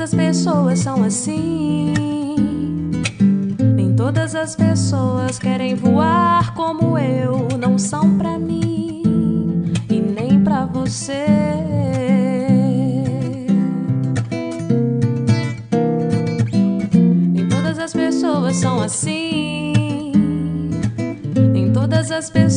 as pessoas são assim. Nem todas as pessoas querem voar como eu. Não são pra mim e nem pra você. Nem todas as pessoas são assim. Nem todas as pessoas